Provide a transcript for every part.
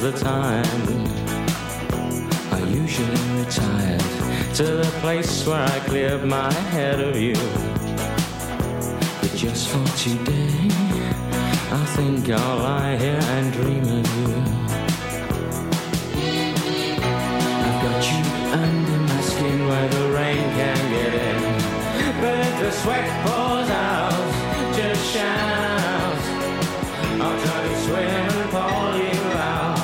the time. I usually retired to the place where I cleared my head of you. But just for today, I think I'll lie here and dream of you. I've got you under my skin where the rain can get in. But if the sweat pours out, just shout. I'll try to swim and pull you out.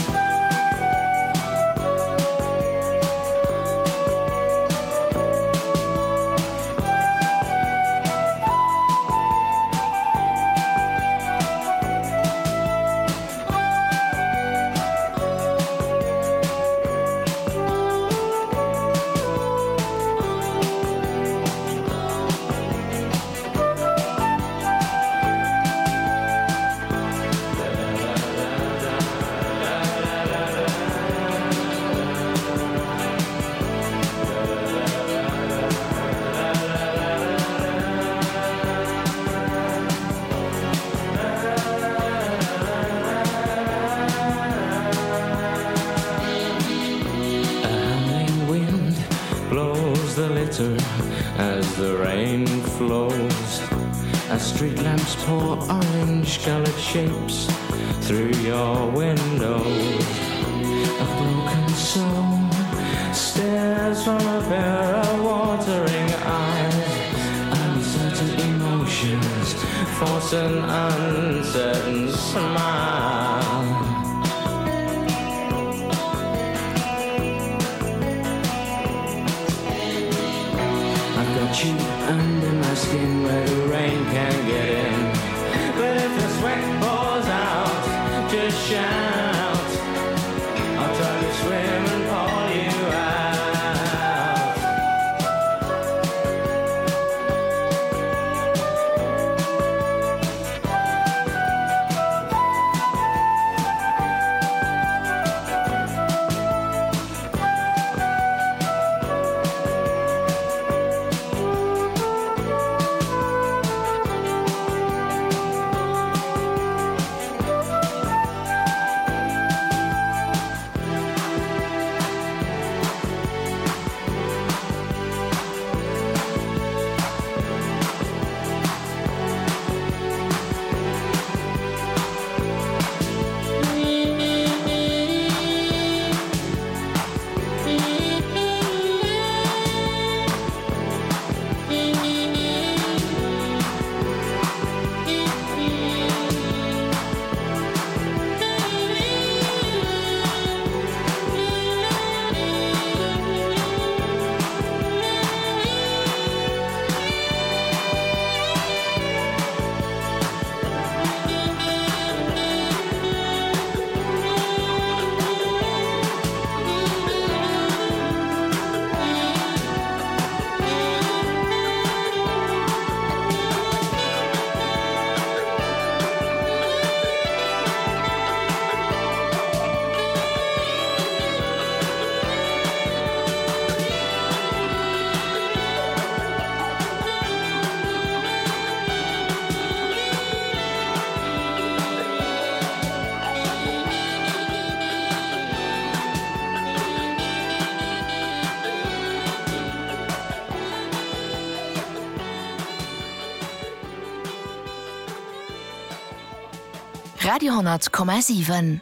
As the rain flows, as street lamps pour orange-colored shapes through your windows, a broken soul stares from a pair of watering eyes. Uncertain emotions force an uncertain smile. You under my skin where the rain can get in. But if the sweat pours out, just shout. I'll try to swim and pull you Radio 10,7.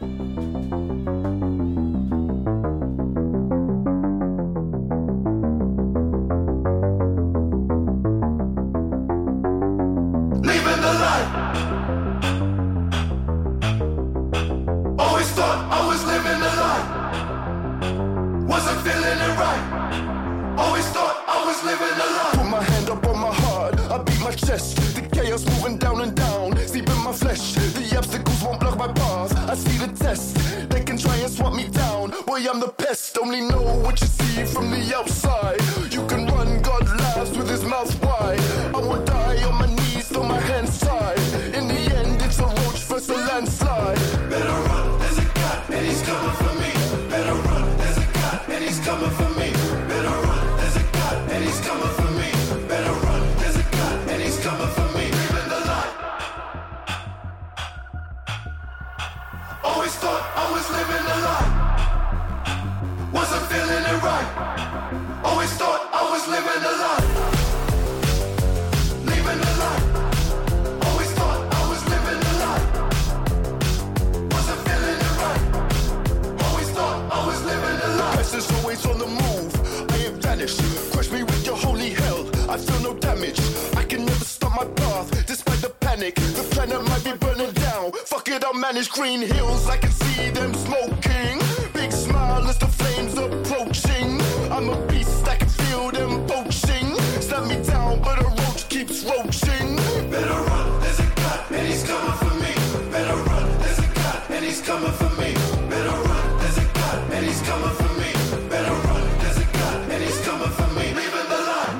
I'm the pest, only know what you see from the outside. You can run, God laughs with his mouth wide. I will die on my knees, throw my hands tied. In the end, it's a roach versus a landslide. Better run, there's a God, and he's coming for me. Better run, there's a God, and he's coming for me. Better run, there's a God, and he's coming for me. Better run, there's a God, and he's coming for me. Live in the light. Oh, Always thought I was living a lie. Wasn't feeling it right. Always thought I was living a lie. Leaving a lie. Always thought I was living a lie. Wasn't feeling it right. Always thought I was living a lie. Pest is always on the move. I ain't vanished. Crush me with your holy hell. I feel no damage. I can never stop my path despite the panic. The planet might be burning down. Fuck it, I'll manage green hills. I can see them smoking. Big smile as the flames approaching. I'm a beast, I can feel them poaching. Snap me down, but a roach keeps roaching. Better run, there's a god, and he's coming for me. Better run, there's a god, and he's coming for me. Better run, there's a god, and he's coming for me. Better run, there's a god, and he's coming for me. Leaving the line.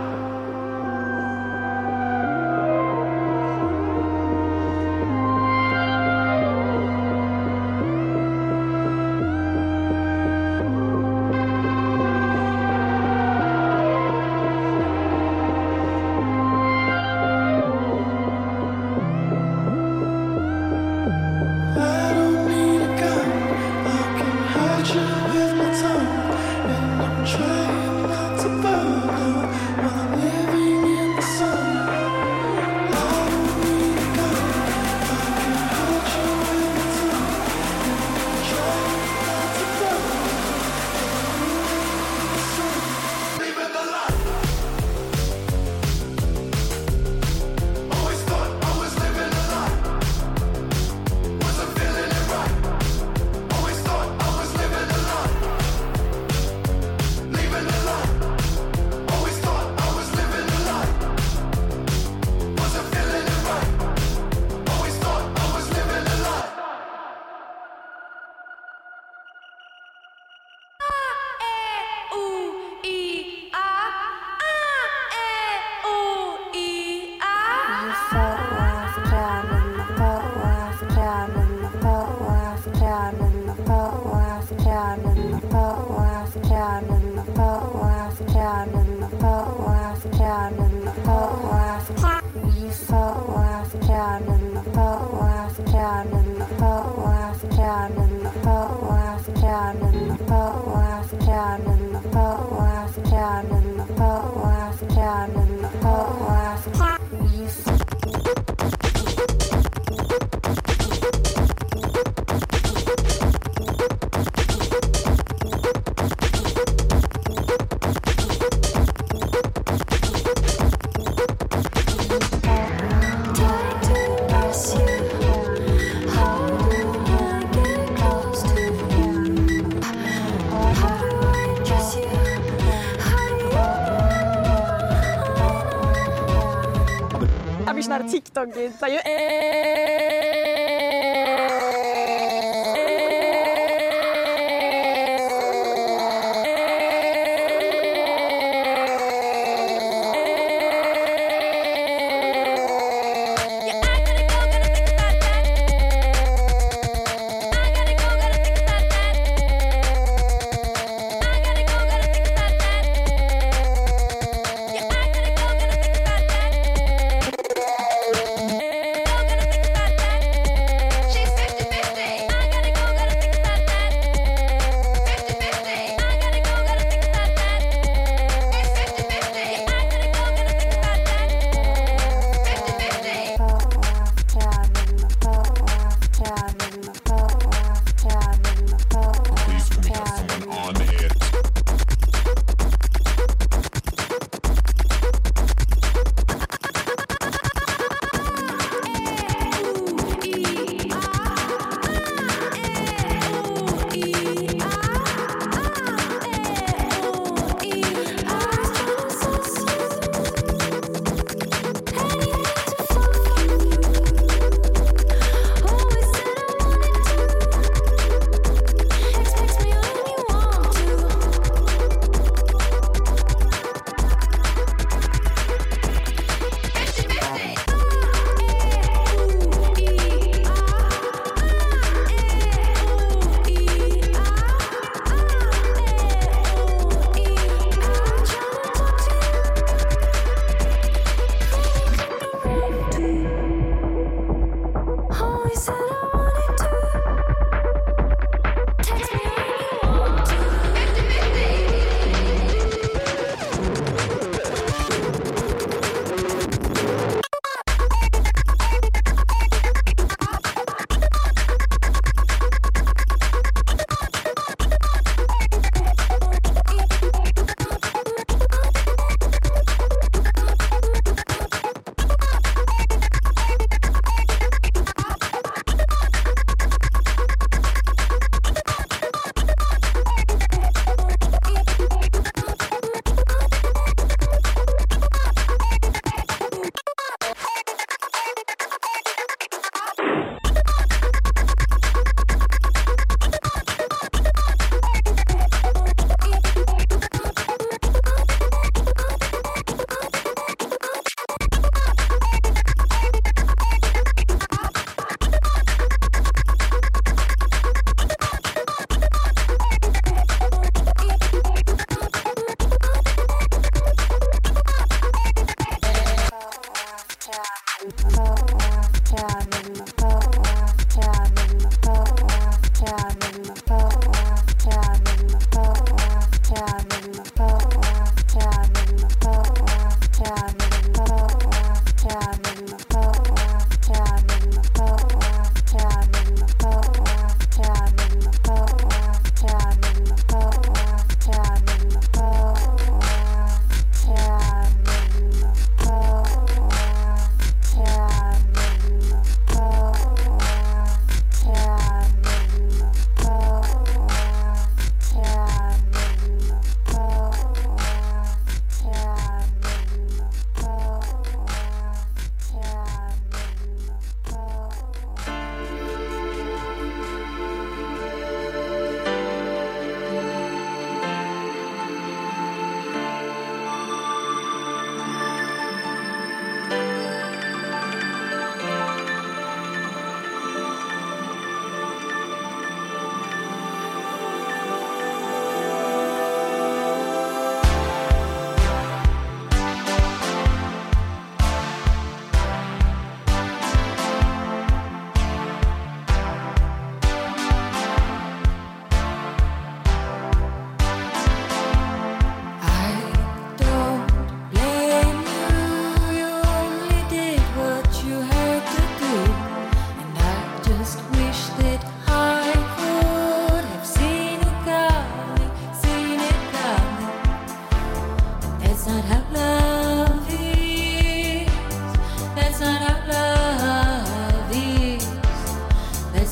TikTok tayo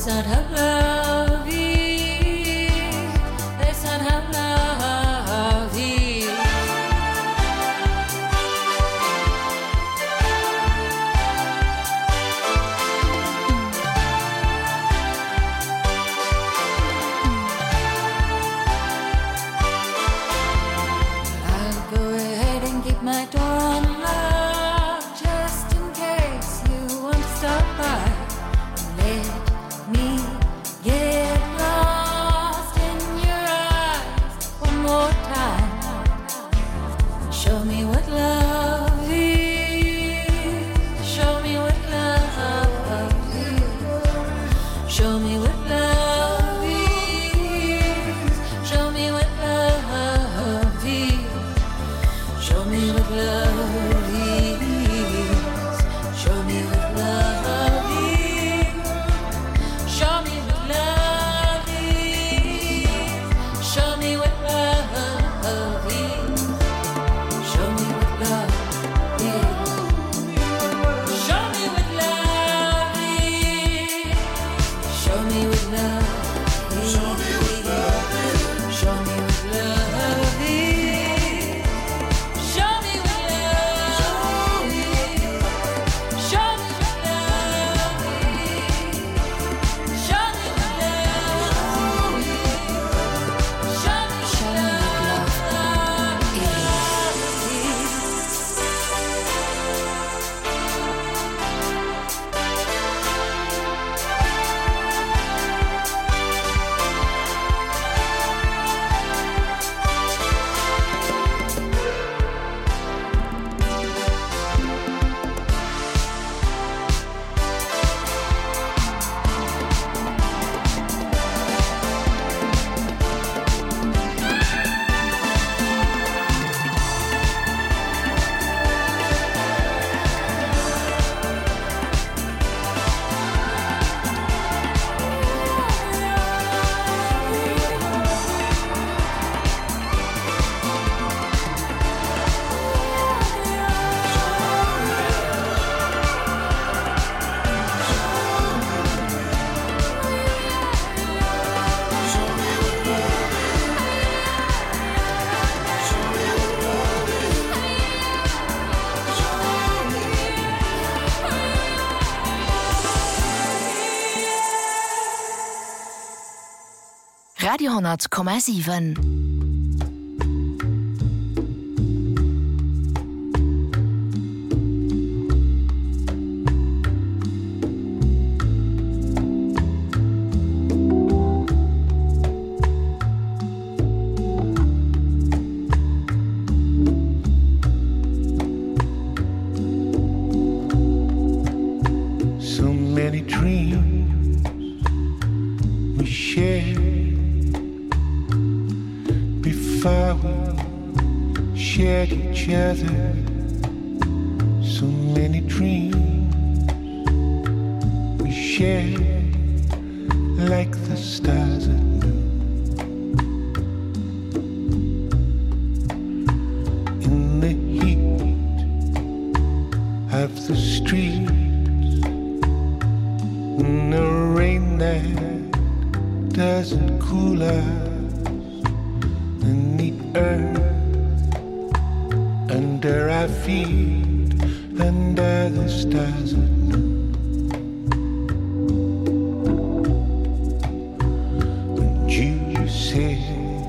That's not how love is. That's not how love is. I'll go ahead and keep my door unlocked just in case you want to stop by. Let me get lost in your eyes one more time. Show me what love is. Show me what love is. Show me what love is. Show me what love is. Show me what love is. Show me what love is. Show me what love is. Show me what love is. Show me what love is. Show me what love is. Show me what love is. Show me what love is. Show me what love is. Show me what love is. Show me what love is. Show me what love is. Show me Radiohonnerz,7. So many dreams we shared before we shared each other. So many dreams we shared like the stars at noon. In the heat of the streets, in the rain that doesn't cool us, and the earth under our feet, under the stars at noon. And you said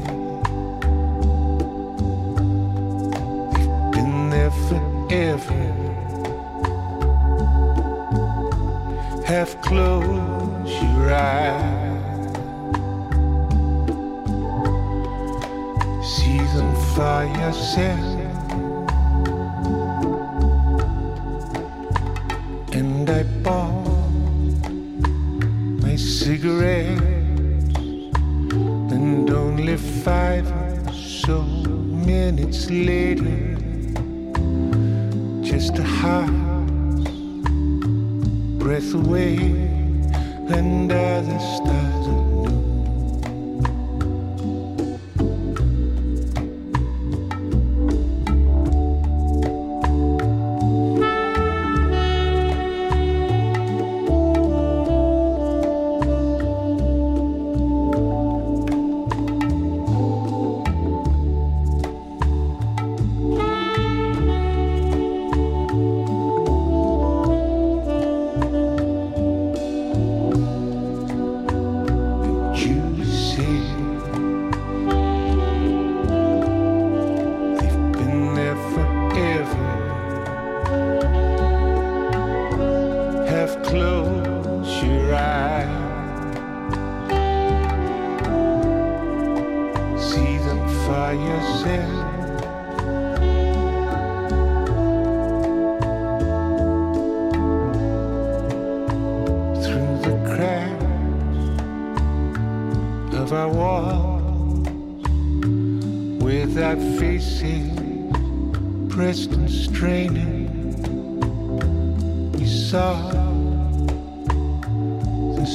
we've been there forever. Half close your eyes, see them for yourself. And I bought my cigarettes, and only 5 or so minutes later, just a heart's breath away under the stars at noon. yourself. Through the cracks of our walls, without faces pressed and straining, we saw the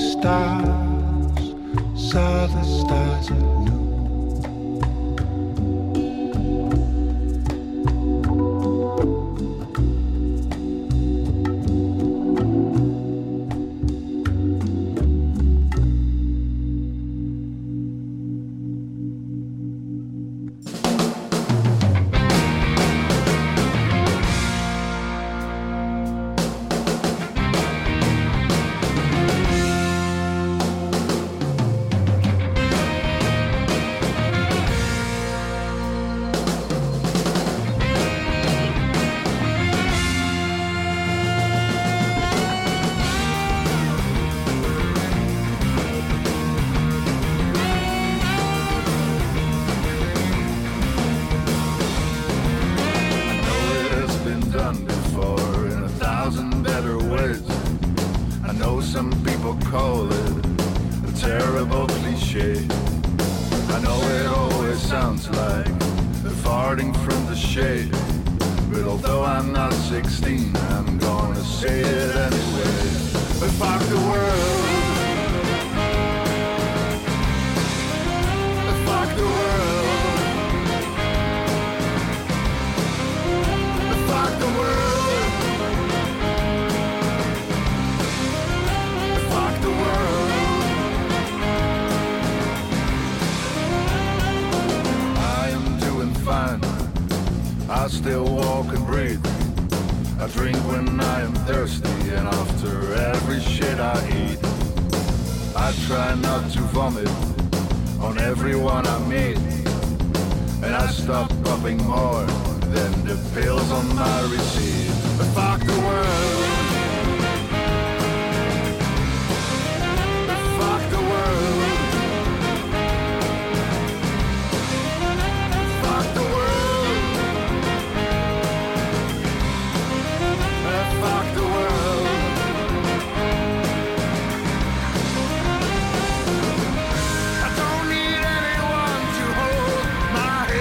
stars, saw the stars at noon.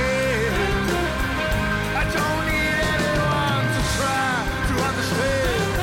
Understand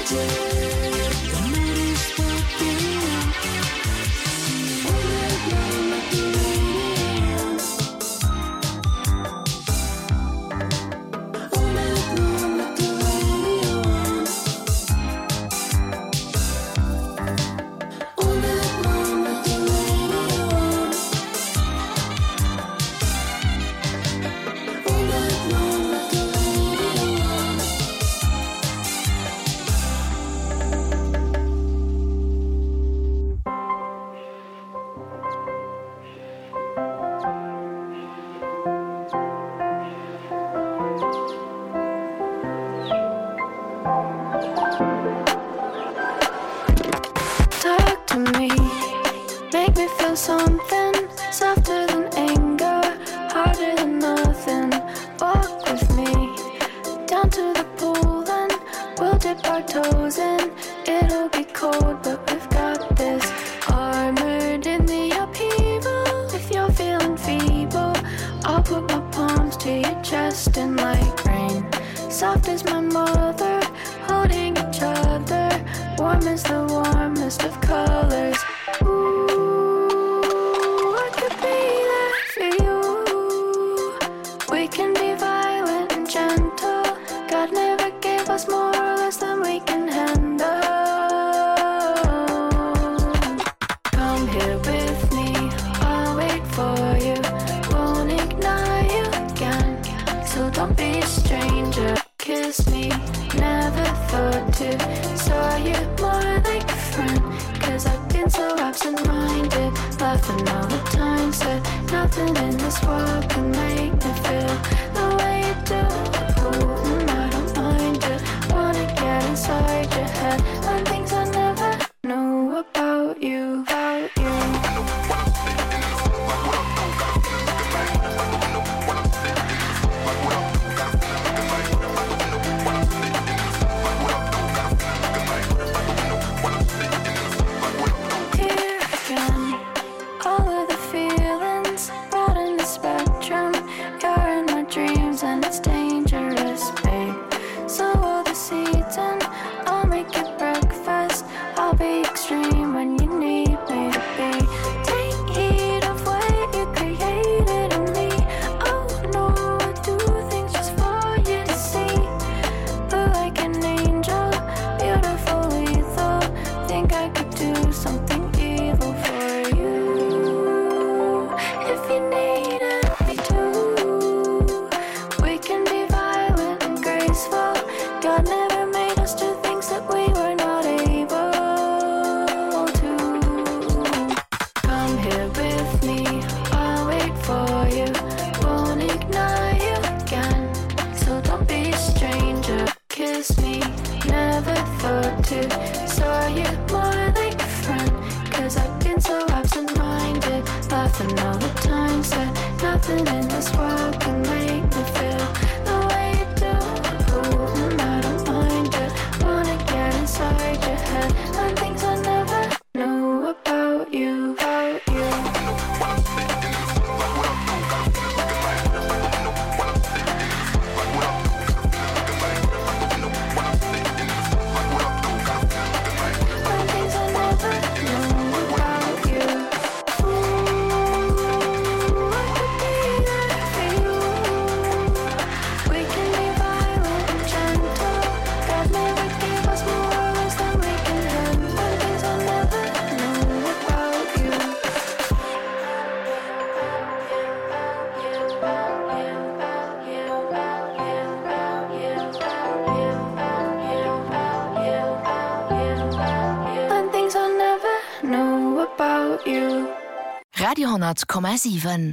Radio,7.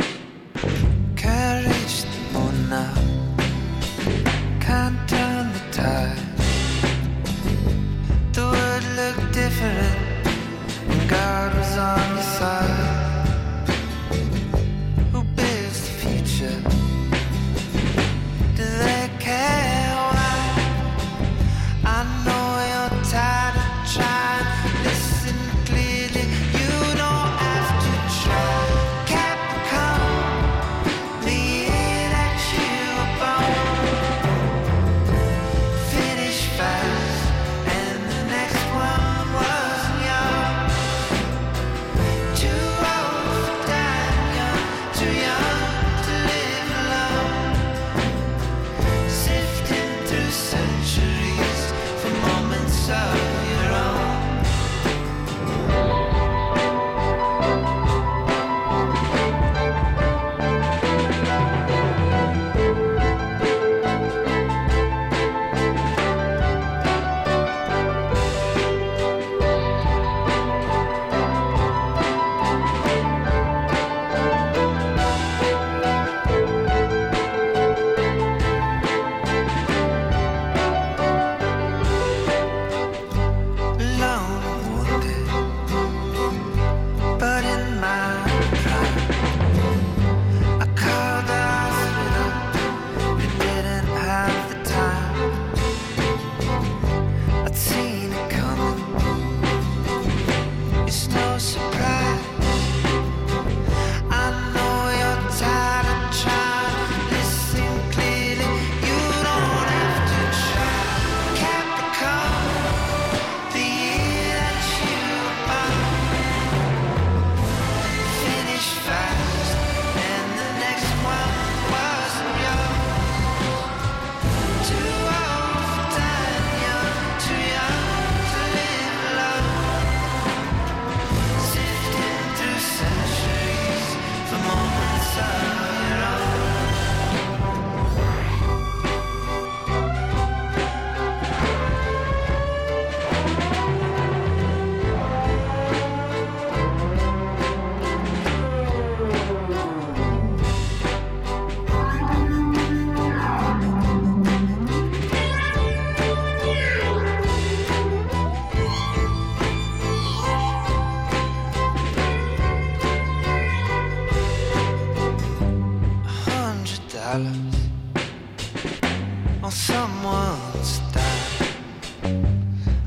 Can't reach the moon now. Can't turn the tide. The world looked different when God was on your side. Who builds the future? Do they care why? I know you're tired of trying. Listen clearly, you don't have to try. Capcom, the year that you were born. Finish fast, and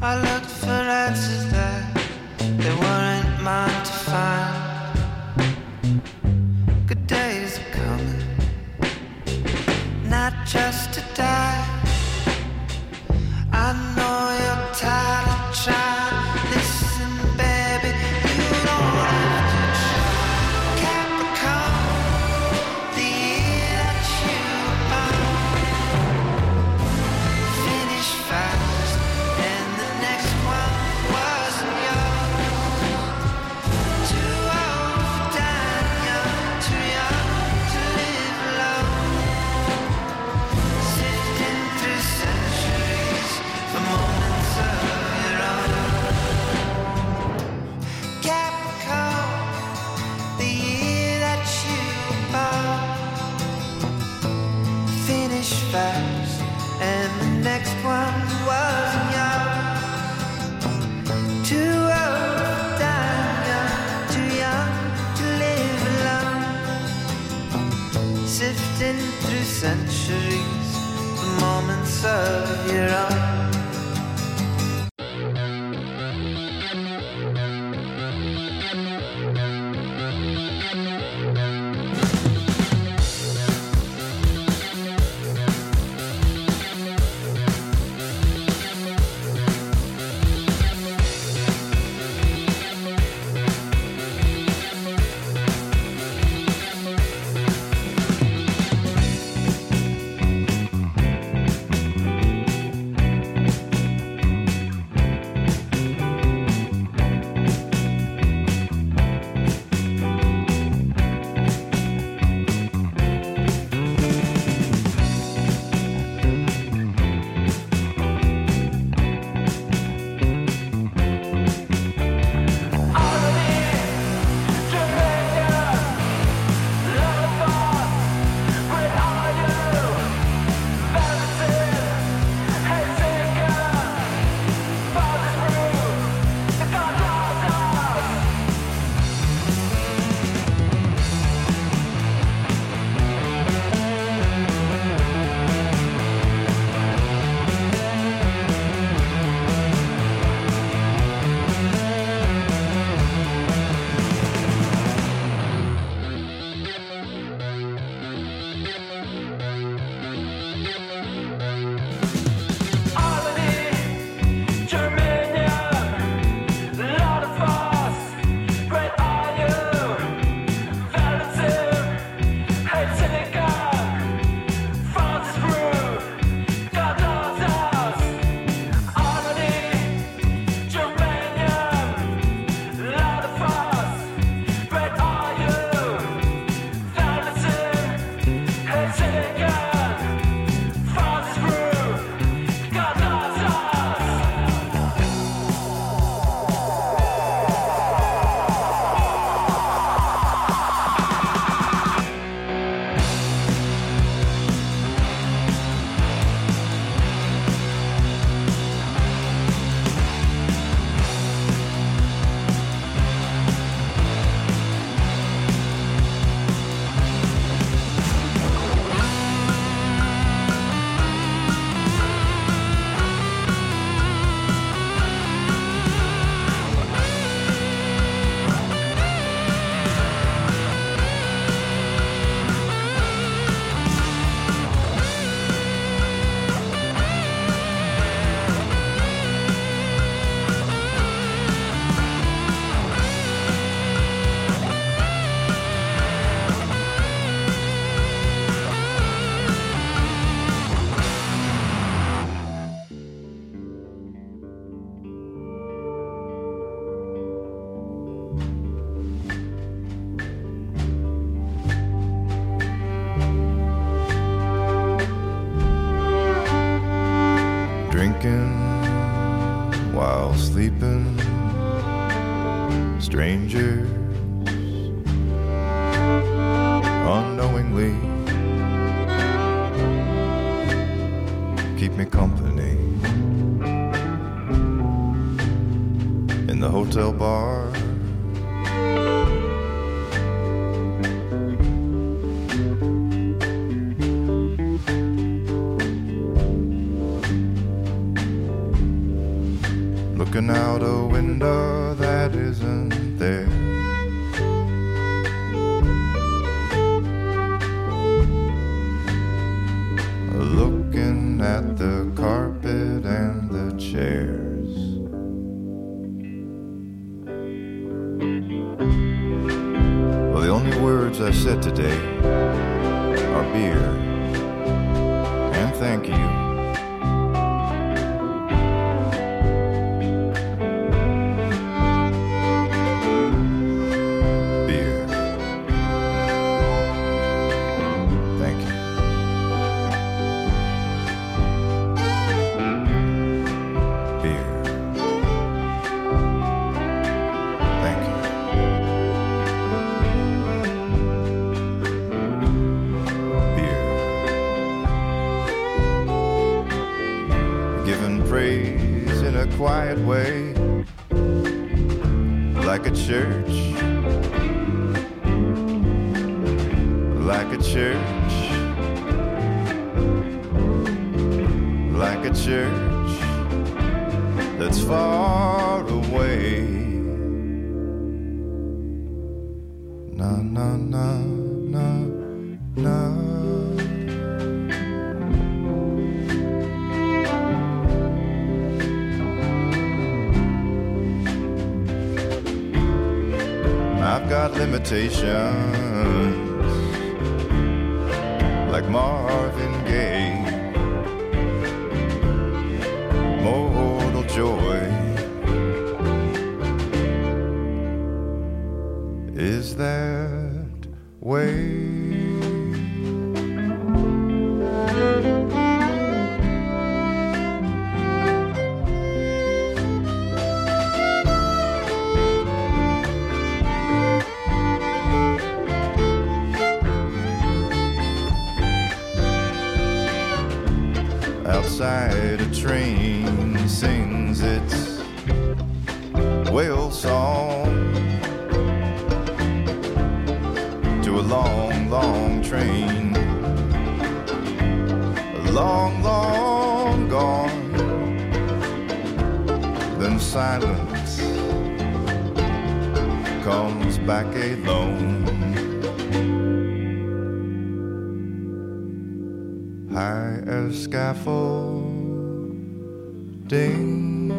I looked for answers that they weren't mine to find. Good days are coming, not just to die. I know you're tired of trying. Listen, baby, you don't have to try. Capricorn, the year that you born, finish fast, and the next one wasn't yours. Too old for dying young, too young to live alone. Sifting through centuries for moments of your own. Capricorn, the year that you born, finish fast, and the next one wasn't yours. Too old for dying young, too young to live alone. Sifting through centuries, the moments of your own. Drinking while sleeping, strangers unknowingly keep me company in the hotel bar. looking out a window that isn't there. Looking at the carpet and the chairs. Well, the only words I said today are beer and thank you. Quiet way, like a church, like a church, like a church that's far away. Na na na na na. I've got limitations, like Marvin Gaye. Mortal joy is that way. Outside a train sings its whale song to a long, long train, a long, long gone. Then silence comes back alone. High as scaffolding,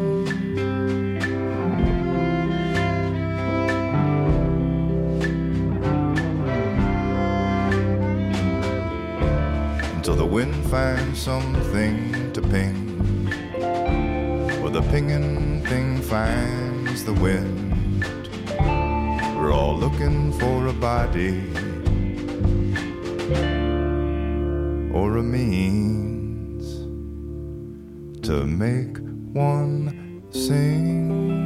until the wind finds something to ping, or the pinging thing finds the wind. We're all looking for a body or a means to make one sing.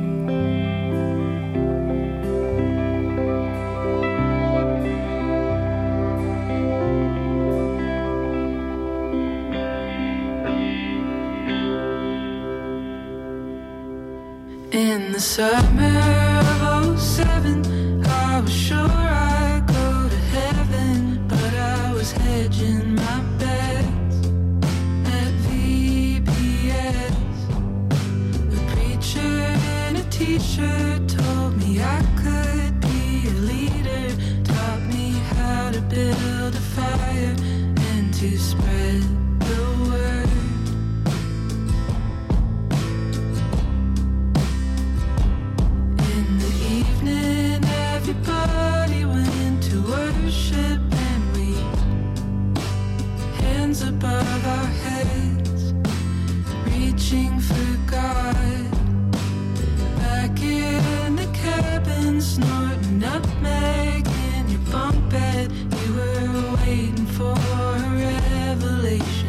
In the summer of 07, I was sure I'd go to heaven, but I was hedging my bets at VPS. A preacher in a t-shirt told me I could be a leader, taught me how to build a fire and to spread the word. In the evening, everybody went to worship, and we, hands above our heads, reaching for God. Back in the cabin, snorting nutmeg in your bunk bed, you were waiting for a revelation.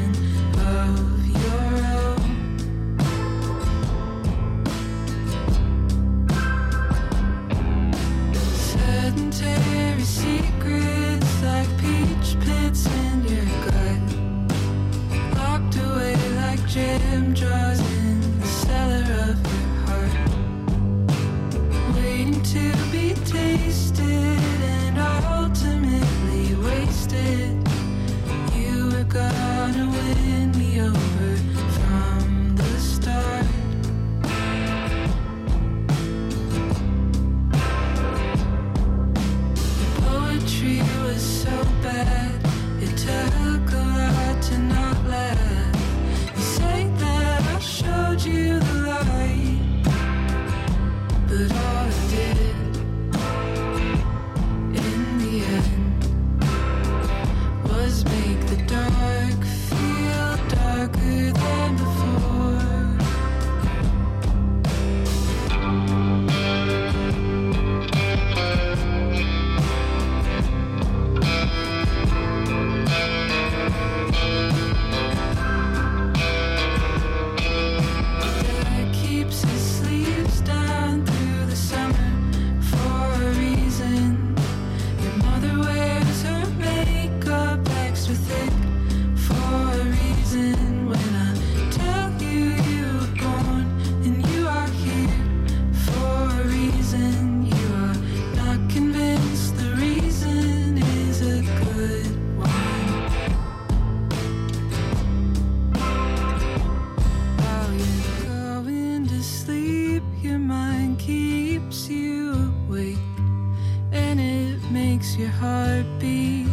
makes your heart beat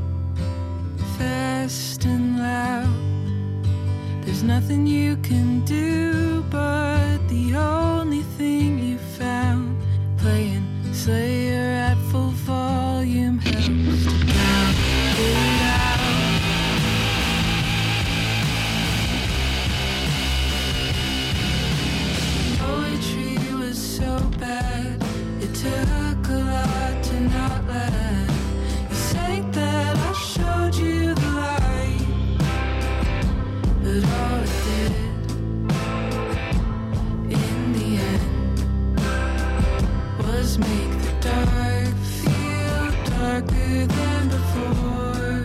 fast and loud. There's nothing you can do, but the only thing you found, playing Slayer at full volume, helps to drown it out. Poetry was so bad, it took a lot to not laugh. You say that I showed you the light, but all it did in the end was make the dark feel darker than before.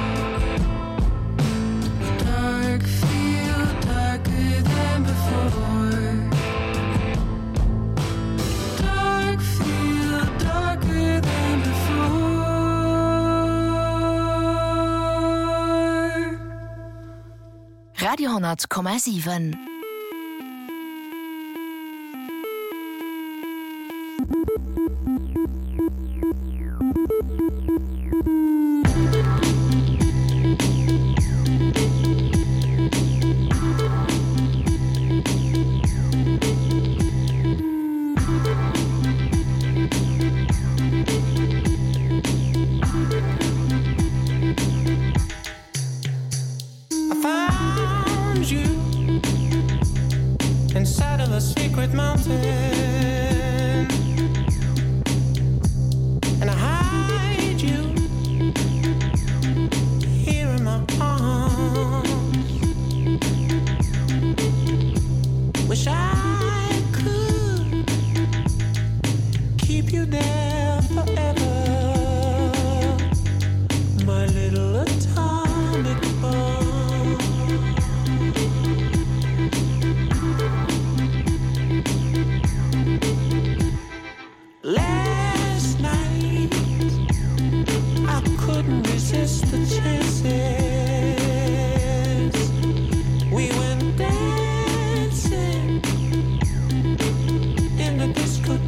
The dark feel darker than before. The dark feel darker than before. Radio 100,7. I found you inside of a secret mountain, and I hide you here in my arms. Wish I could keep you there forever, my little atomic bomb. Last night I couldn't resist the chances. We went dancing in the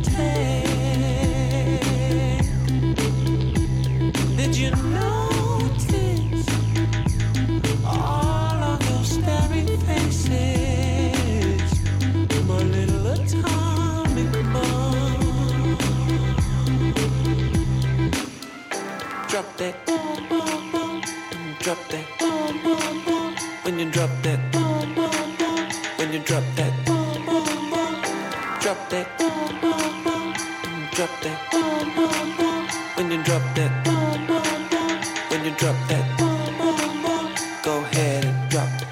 discotheque. Did you notice all of those staring faces? My little atomic bomb. Drop that, boom, boom, boom. Drop that, boom, boom, boom. When you drop that, boom, boom, boom. When you drop that, boom, boom, boom. Drop that, boom, boom, boom. Drop that, boom, boom, boom. When you drop that, boom, boom, boom. When you drop that, boom, boom, boom. Go ahead and drop it.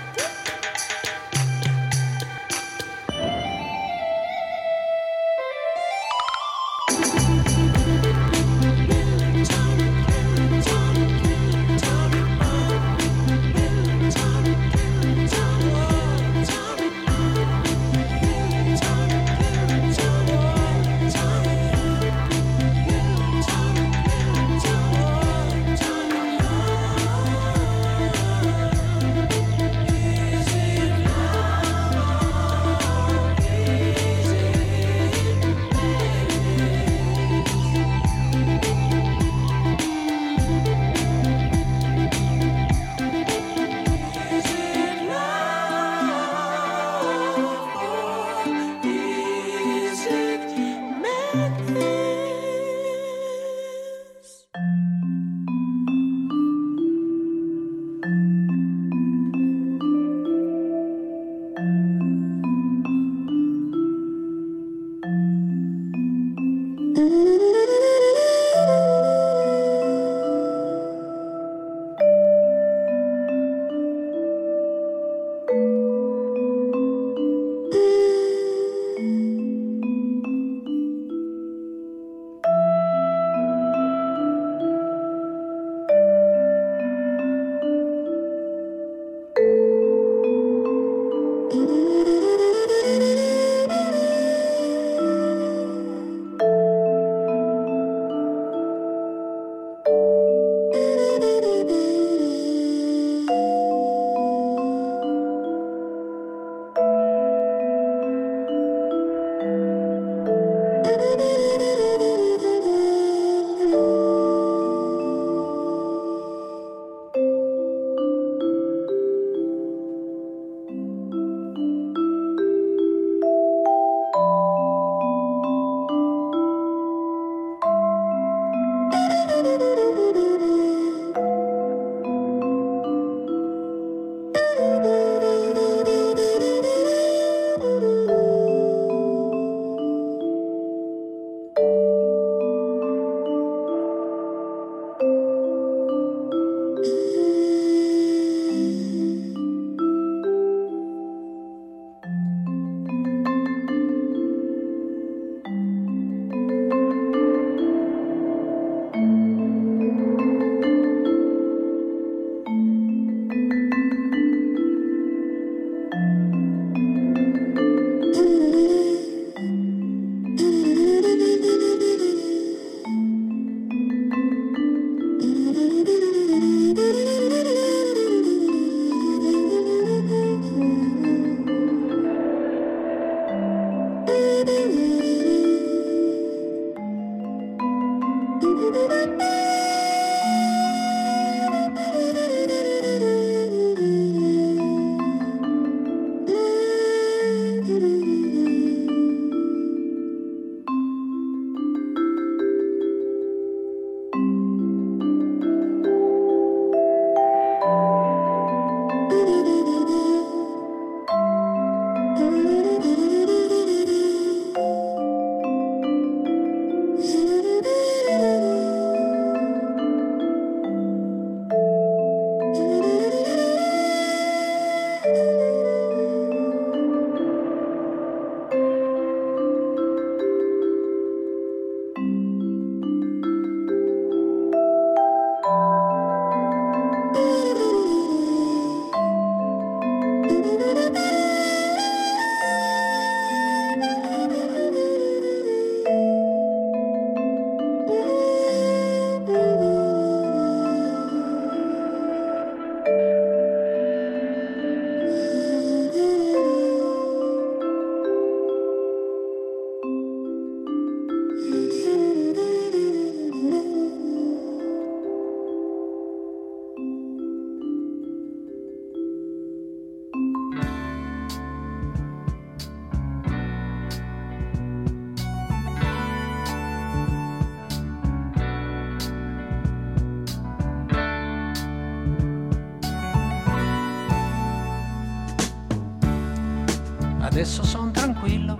Adesso son tranquillo,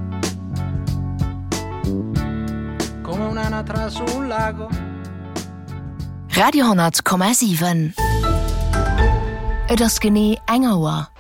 come un'anatra su un lago. Radio 10,7. Et ass genee enger Uhr.